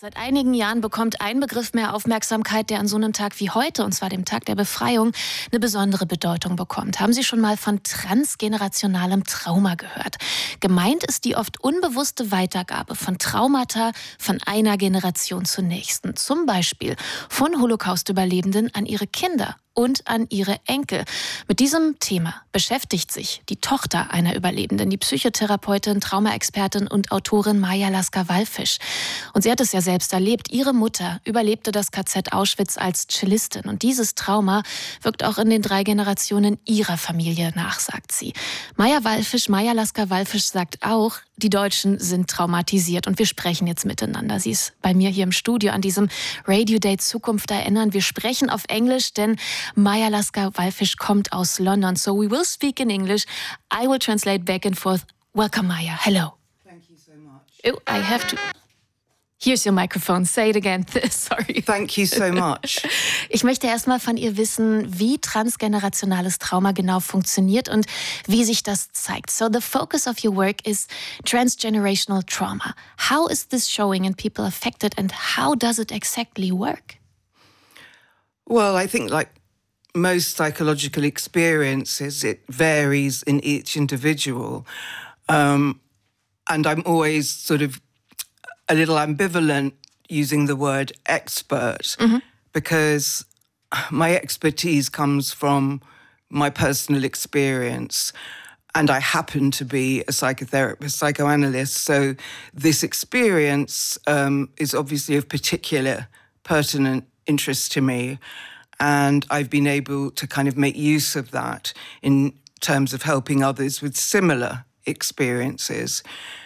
Seit einigen Jahren bekommt ein Begriff mehr Aufmerksamkeit, der an so einem Tag wie heute, und zwar dem Tag der Befreiung, eine besondere Bedeutung bekommt. Haben Sie schon mal von transgenerationalem Trauma gehört? Gemeint ist die oft unbewusste Weitergabe von Traumata von einer Generation zur nächsten. Zum Beispiel von Holocaust-Überlebenden an ihre Kinder und an ihre Enkel. Mit diesem Thema beschäftigt sich die Tochter einer Überlebenden, die Psychotherapeutin, Traumaexpertin und Autorin Maja Lasker-Wallfisch. Und sie hat es ja selbst erlebt. Ihre Mutter überlebte das KZ Auschwitz als Cellistin. Und dieses Trauma wirkt auch in den 3 Generationen ihrer Familie nach, sagt sie. Maja Lasker-Wallfisch sagt auch, die Deutschen sind traumatisiert. Und wir sprechen jetzt miteinander. Sie ist bei mir hier im Studio an diesem Radio Day Zukunft erinnern. Wir sprechen auf Englisch, denn Maja Lasker-Wallfisch kommt aus London. So we will speak in English. I will translate back and forth. Welcome, Maja. Hello. Thank you so much. Oh, I have to... Here's your microphone. Say it again. Sorry. Thank you so much. Ich möchte erstmal von ihr wissen, wie transgenerationales Trauma genau funktioniert und wie sich das zeigt. So the focus of your work is transgenerational trauma. How is this showing in people affected and how does it exactly work? Well, I think like most psychological experiences, it varies in each individual. And I'm always sort of a little ambivalent using the word expert because my expertise comes from my personal experience. And I happen to be a psychotherapist, psychoanalyst. So this experience is obviously of particular pertinent interest to me. And I've been able to kind of make use of that in terms of helping others with similar experiences.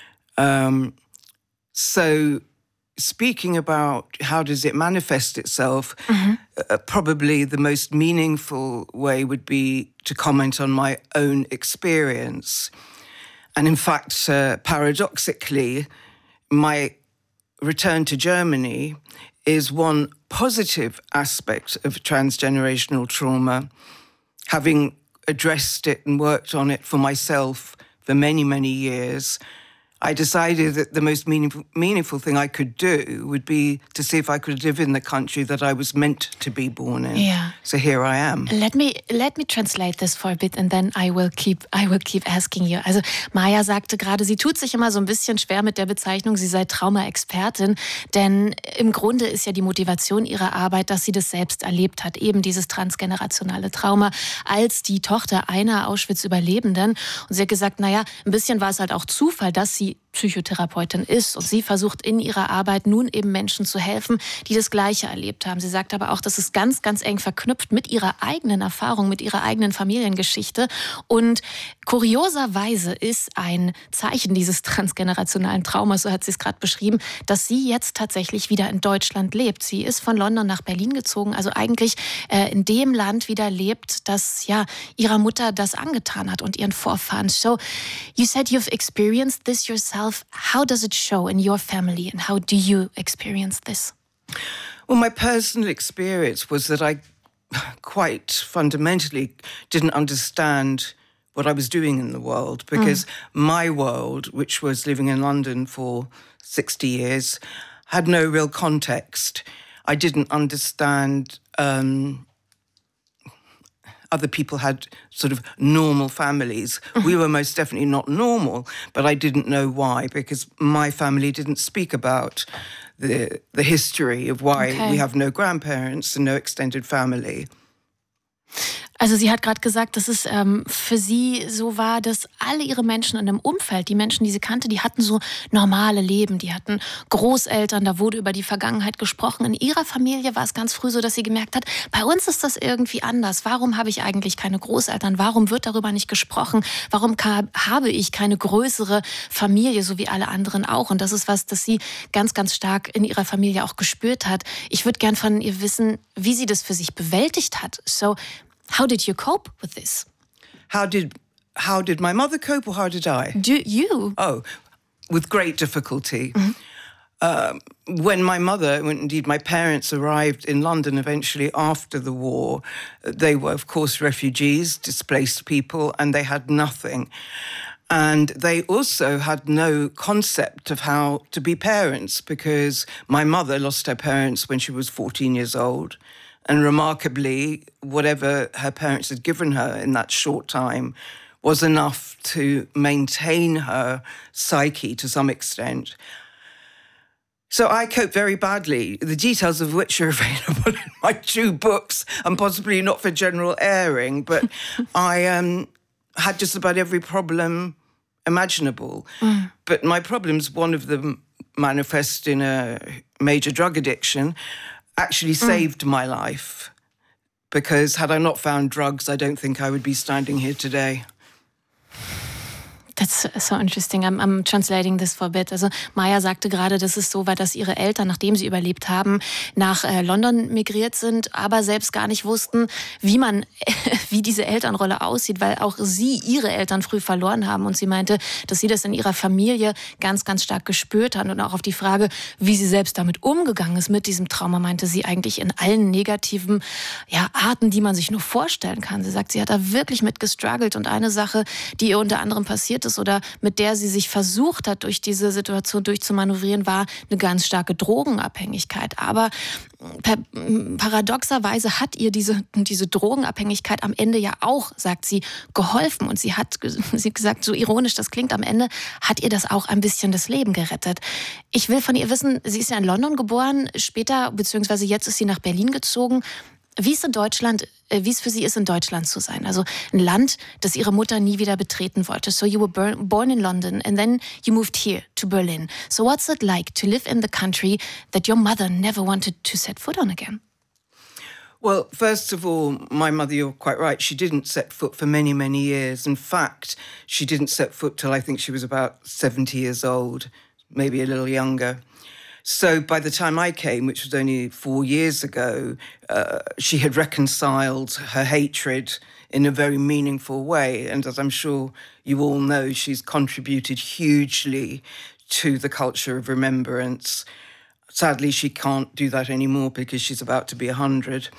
So speaking about how does it manifest itself, probably the most meaningful way would be to comment on my own experience. And in fact, paradoxically, my return to Germany is one positive aspect of transgenerational trauma. Having addressed it and worked on it for myself for many, many years, I decided that the most meaningful thing I could do would be to see if I could live in the country that I was meant to be born in. Yeah. So here I am. Let me translate this for a bit and then I will keep asking you. Also Maja sagte gerade, sie tut sich immer so ein bisschen schwer mit der Bezeichnung, sie sei Trauma-Expertin, denn im Grunde ist ja die Motivation ihrer Arbeit, dass sie das selbst erlebt hat, eben dieses transgenerationale Trauma als die Tochter einer Auschwitz-Überlebenden. Und sie hat gesagt, naja, ein bisschen war es halt auch Zufall, dass sie Psychotherapeutin ist und sie versucht in ihrer Arbeit nun eben Menschen zu helfen, die das Gleiche erlebt haben. Sie sagt aber auch, das ist ganz, ganz eng verknüpft mit ihrer eigenen Erfahrung, mit ihrer eigenen Familiengeschichte und kurioserweise ist ein Zeichen dieses transgenerationalen Traumas, so hat sie es gerade beschrieben, dass sie jetzt tatsächlich wieder in Deutschland lebt. Sie ist von London nach Berlin gezogen, also eigentlich in dem Land wieder lebt, das ja ihrer Mutter das angetan hat und ihren Vorfahren. So, you said you've experienced this yourself. How does it show in your family and how do you experience this? Well, my personal experience was that I quite fundamentally didn't understand what I was doing in the world because my world, which was living in London for 60 years, had no real context. I didn't understand other people had sort of normal families. We were most definitely not normal, but I didn't know why because my family didn't speak about the history of why we have no grandparents and no extended family. Also sie hat gerade gesagt, dass es für sie so war, dass alle ihre Menschen in dem Umfeld, die Menschen, die sie kannte, die hatten so normale Leben, die hatten Großeltern, da wurde über die Vergangenheit gesprochen. In ihrer Familie war es ganz früh so, dass sie gemerkt hat, bei uns ist das irgendwie anders. Warum habe ich eigentlich keine Großeltern? Warum wird darüber nicht gesprochen? Warum habe ich keine größere Familie, so wie alle anderen auch? Und das ist was, das sie ganz, ganz stark in ihrer Familie auch gespürt hat. Ich würde gern von ihr wissen, wie sie das für sich bewältigt hat. So, how did you cope with this? How did my mother cope or how did I? You? Oh, with great difficulty. When my mother, when indeed my parents arrived in London eventually after the war, they were of course refugees, displaced people, and they had nothing. And they also had no concept of how to be parents, because my mother lost her parents when she was 14 years old. And remarkably, whatever her parents had given her in that short time was enough to maintain her psyche to some extent. So I cope very badly, the details of which are available in my 2 books, and possibly not for general airing, but I had just about every problem imaginable. But my problems, one of them manifest in a major drug addiction, actually saved my life. Because had I not found drugs, I don't think I would be standing here today. That's so interesting. I'm translating this for a bit. Also Maya sagte gerade, dass es so war, dass ihre Eltern, nachdem sie überlebt haben, nach London migriert sind, aber selbst gar nicht wussten, wie diese Elternrolle aussieht, weil auch sie ihre Eltern früh verloren haben. Und sie meinte, dass sie das in ihrer Familie ganz, ganz stark gespürt hat. Und auch auf die Frage, wie sie selbst damit umgegangen ist, mit diesem Trauma, meinte sie eigentlich in allen negativen Arten, die man sich nur vorstellen kann. Sie sagt, sie hat da wirklich mit gestruggelt. Und eine Sache, die ihr unter anderem passiert ist oder mit der sie sich versucht hat, durch diese Situation durchzumanövrieren, war eine ganz starke Drogenabhängigkeit. Aber paradoxerweise hat ihr diese Drogenabhängigkeit am Ende ja auch, sagt sie, geholfen. Und sie hat gesagt, so ironisch das klingt, am Ende hat ihr das auch ein bisschen das Leben gerettet. Ich will von ihr wissen, sie ist ja in London geboren, später, beziehungsweise jetzt ist sie nach Berlin gezogen. Wie es für sie ist, in Deutschland zu sein. Also ein Land, das ihre Mutter nie wieder betreten wollte. So you were born in London and then you moved here to Berlin. So what's it like to live in the country that your mother never wanted to set foot on again? Well, first of all, my mother, you're quite right, she didn't set foot for many, many years. In fact, she didn't set foot till I think she was about 70 years old, maybe a little younger. So by the time I came, which was only 4 years ago, she had reconciled her hatred in a very meaningful way. And as I'm sure you all know, she's contributed hugely to the culture of remembrance. Sadly, she can't do that anymore because she's about to be 100.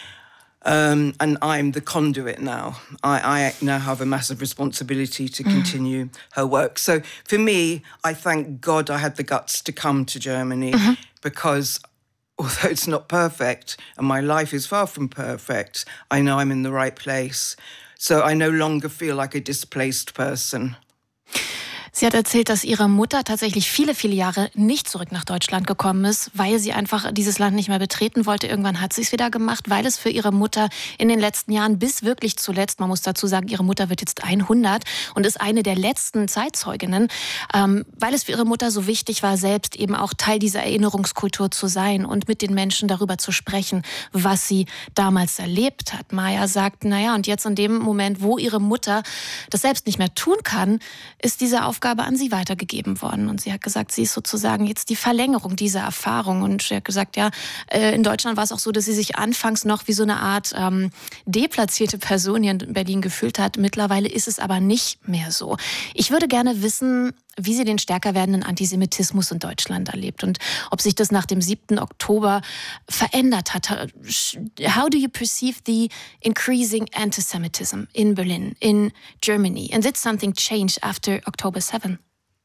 And I'm the conduit now. I now have a massive responsibility to continue her work. So for me, I thank God I had the guts to come to Germany because although it's not perfect and my life is far from perfect, I know I'm in the right place. So I no longer feel like a displaced person. Sie hat erzählt, dass ihre Mutter tatsächlich viele, viele Jahre nicht zurück nach Deutschland gekommen ist, weil sie einfach dieses Land nicht mehr betreten wollte. Irgendwann hat sie es wieder gemacht, weil es für ihre Mutter in den letzten Jahren bis wirklich zuletzt, man muss dazu sagen, ihre Mutter wird jetzt 100 und ist eine der letzten Zeitzeuginnen, weil es für ihre Mutter so wichtig war, selbst eben auch Teil dieser Erinnerungskultur zu sein und mit den Menschen darüber zu sprechen, was sie damals erlebt hat. Maya sagt, und jetzt in dem Moment, wo ihre Mutter das selbst nicht mehr tun kann, ist diese Aufgabe an sie weitergegeben worden. Und sie hat gesagt, sie ist sozusagen jetzt die Verlängerung dieser Erfahrung. Und sie hat gesagt, in Deutschland war es auch so, dass sie sich anfangs noch wie so eine Art deplatzierte Person hier in Berlin gefühlt hat. Mittlerweile ist es aber nicht mehr so. Ich würde gerne wissen, wie sie den stärker werdenden Antisemitismus in Deutschland erlebt und ob sich das nach dem 7. Oktober verändert hat. How do you perceive the increasing antisemitism in Berlin, in Germany? And did something change after October 7?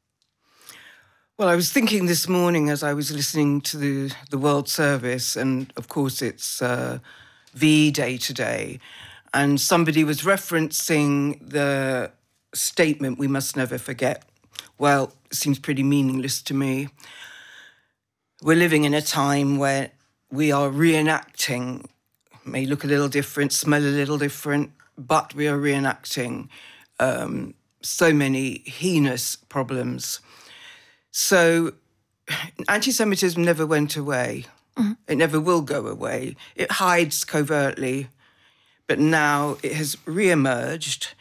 Well, I was thinking this morning as I was listening to the World Service, and of course it's V-Day today, and somebody was referencing the statement, "We must never forget." Well, it seems pretty meaningless to me. We're living in a time where we are reenacting, may look a little different, smell a little different, but we are reenacting so many heinous problems. So anti-Semitism never went away. It never will go away. It hides covertly, but now it has re-emerged,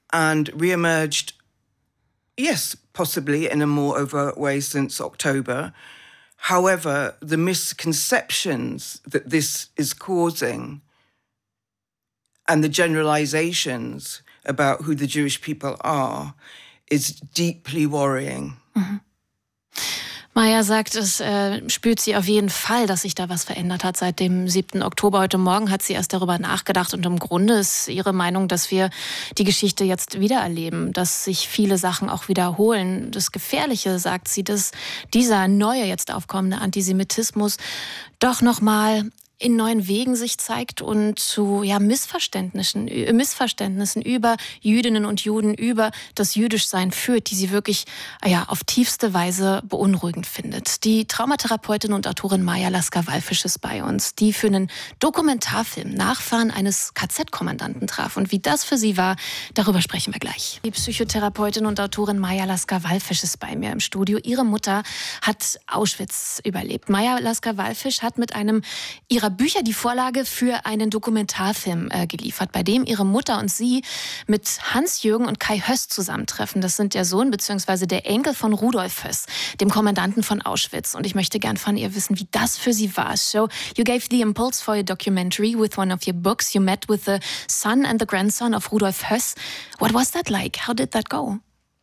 yes, possibly in a more overt way since October. However, the misconceptions that this is causing and the generalizations about who the Jewish people are is deeply worrying. Maya sagt, es spürt sie auf jeden Fall, dass sich da was verändert hat seit dem 7. Oktober. Heute Morgen hat sie erst darüber nachgedacht und im Grunde ist ihre Meinung, dass wir die Geschichte jetzt wiedererleben, dass sich viele Sachen auch wiederholen. Das Gefährliche, sagt sie, dass dieser neue, jetzt aufkommende Antisemitismus doch nochmal in neuen Wegen sich zeigt und zu Missverständnissen über Jüdinnen und Juden, über das Jüdischsein führt, die sie wirklich auf tiefste Weise beunruhigend findet. Die Traumatherapeutin und Autorin Maya Lasker-Wallfisch ist bei uns, die für einen Dokumentarfilm Nachfahren eines KZ-Kommandanten traf. Und wie das für sie war, darüber sprechen wir gleich. Die Psychotherapeutin und Autorin Maya Lasker-Wallfisch ist bei mir im Studio. Ihre Mutter hat Auschwitz überlebt. Maya Lasker-Wallfisch hat mit einem ihrer Bücher die Vorlage für einen Dokumentarfilm geliefert, bei dem ihre Mutter und sie mit Hans-Jürgen und Kai Höss zusammentreffen. Das sind der Sohn bzw. der Enkel von Rudolf Höss, dem Kommandanten von Auschwitz. Und ich möchte gern von ihr wissen, wie das für sie war. So, you gave the impulse for your documentary with one of your books. You met with the son and the grandson of Rudolf Höss. What was that like? How did that go?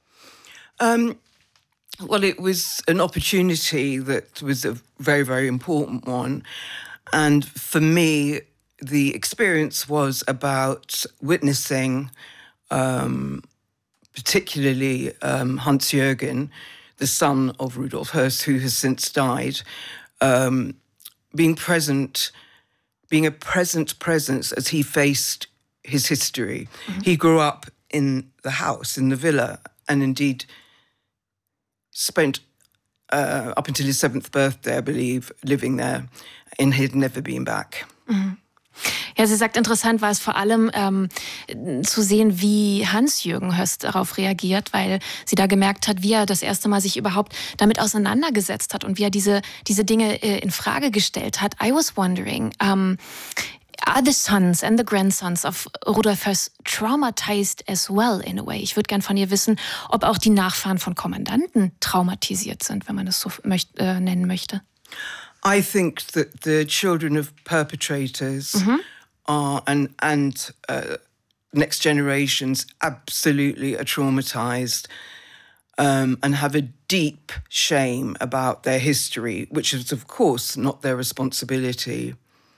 Well, it was an opportunity that was a very, very important one. And for me, the experience was about witnessing, particularly Hans-Jürgen, the son of Rudolf Höss, who has since died, being a present presence as he faced his history. Mm-hmm. He grew up in the house, in the villa, and indeed spent up until his 7th birthday, I believe, living there, and he'd never been back. Mhm. Ja, sie sagt, interessant war es vor allem zu sehen, wie Hans-Jürgen Höss darauf reagiert, weil sie da gemerkt hat, wie er das erste Mal sich überhaupt damit auseinandergesetzt hat und wie er diese Dinge in Frage gestellt hat. I was wondering, are the sons and the grandsons of Rudolf Höss traumatized as well in a way? Ich würde gern von ihr wissen, ob auch die Nachfahren von Kommandanten traumatisiert sind, wenn man das so nennen möchte. I think that the children of perpetrators are and next generations absolutely are traumatized and have a deep shame about their history, which is of course not their responsibility.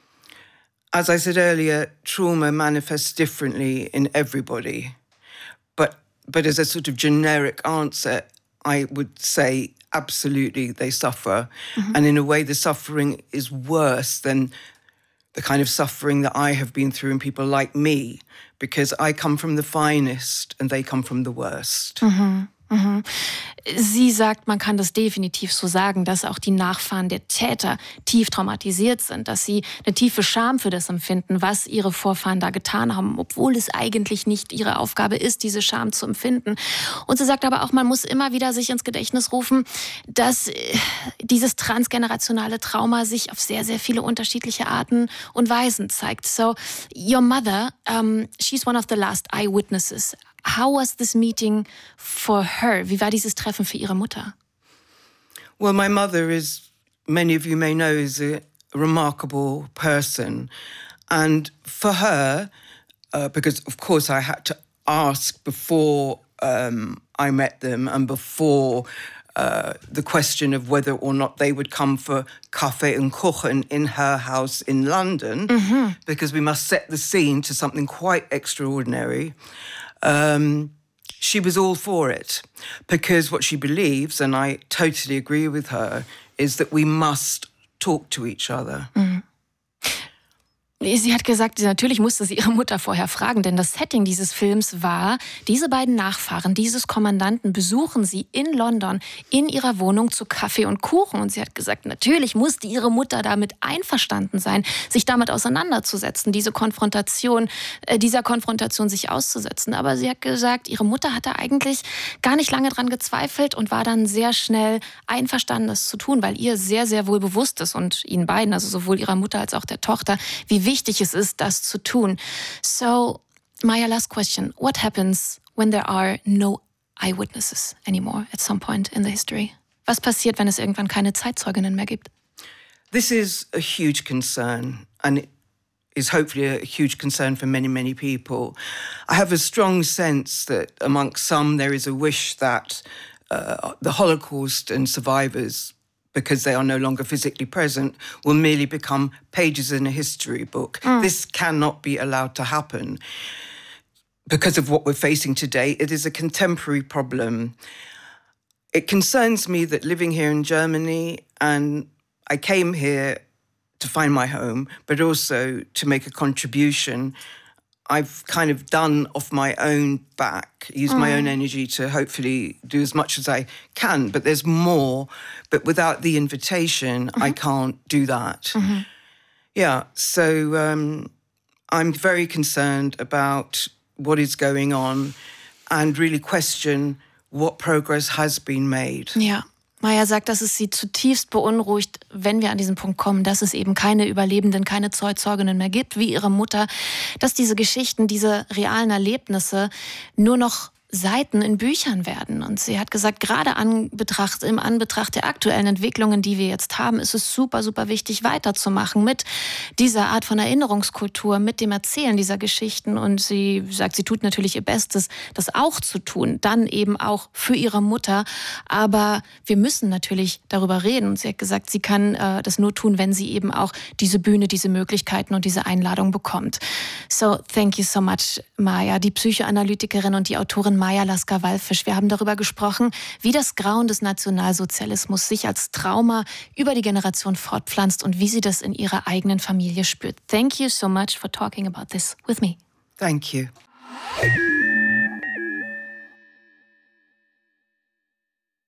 As I said earlier, trauma manifests differently in everybody. But as a sort of generic answer, I would say absolutely they suffer. Mm-hmm. And in a way, the suffering is worse than the kind of suffering that I have been through and people like me, because I come from the finest and they come from the worst. Mm-hmm. Sie sagt, man kann das definitiv so sagen, dass auch die Nachfahren der Täter tief traumatisiert sind, dass sie eine tiefe Scham für das empfinden, was ihre Vorfahren da getan haben, obwohl es eigentlich nicht ihre Aufgabe ist, diese Scham zu empfinden. Und sie sagt aber auch, man muss immer wieder sich ins Gedächtnis rufen, dass dieses transgenerationale Trauma sich auf sehr, sehr viele unterschiedliche Arten und Weisen zeigt. So, your mother, she's one of the last eyewitnesses. How was this meeting for her? Wie war dieses Treffen für ihre Mutter? Well, my mother, as many of you may know, is a remarkable person. And for her, because of course I had to ask before I met them and before the question of whether or not they would come for Kaffee and Kuchen in her house in London, because we must set the scene to something quite extraordinary. She was all for it, because what she believes, and I totally agree with her, is that we must talk to each other. Mhm. Sie hat gesagt, natürlich musste sie ihre Mutter vorher fragen, denn das Setting dieses Films war, diese beiden Nachfahren dieses Kommandanten besuchen sie in London in ihrer Wohnung zu Kaffee und Kuchen. Und sie hat gesagt, natürlich musste ihre Mutter damit einverstanden sein, sich damit auseinanderzusetzen, dieser Konfrontation sich auszusetzen. Aber sie hat gesagt, ihre Mutter hatte eigentlich gar nicht lange dran gezweifelt und war dann sehr schnell einverstanden, das zu tun, weil ihr sehr, sehr wohl bewusst ist und ihnen beiden, also sowohl ihrer Mutter als auch der Tochter, wie wichtig es ist, das zu tun. So, Maya, last question. What happens when there are no eyewitnesses anymore at some point in the history? Was passiert, wenn es irgendwann keine Zeitzeuginnen mehr gibt? This is a huge concern, and it is hopefully a huge concern for many, many people. I have a strong sense that amongst some there is a wish that the Holocaust and survivors because they are no longer physically present, will merely become pages in a history book. This cannot be allowed to happen. Because of what we're facing today, it is a contemporary problem. It concerns me that living here in Germany, and I came here to find my home, but also to make a contribution. I've kind of done off my own back, used my own energy to hopefully do as much as I can, but there's more. But without the invitation, I can't do that. Yeah, so I'm very concerned about what is going on and really question what progress has been made. Ja. Maya sagt, dass es sie zutiefst beunruhigt, wenn wir an diesen Punkt kommen, dass es eben keine Überlebenden, keine Zeitzeuginnen mehr gibt, wie ihre Mutter, dass diese Geschichten, diese realen Erlebnisse nur noch Seiten in Büchern werden. Und sie hat gesagt, gerade im Anbetracht der aktuellen Entwicklungen, die wir jetzt haben, ist es super, super wichtig, weiterzumachen mit dieser Art von Erinnerungskultur, mit dem Erzählen dieser Geschichten. Und sie sagt, sie tut natürlich ihr Bestes, das auch zu tun, dann eben auch für ihre Mutter. Aber wir müssen natürlich darüber reden. Und sie hat gesagt, sie kann das nur tun, wenn sie eben auch diese Bühne, diese Möglichkeiten und diese Einladung bekommt. So, thank you so much, Maya, die Psychoanalytikerin und die Autorin Maya Lasker-Wallfisch. Wir haben darüber gesprochen, wie das Grauen des Nationalsozialismus sich als Trauma über die Generation fortpflanzt und wie sie das in ihrer eigenen Familie spürt. Thank you so much for talking about this with me. Thank you.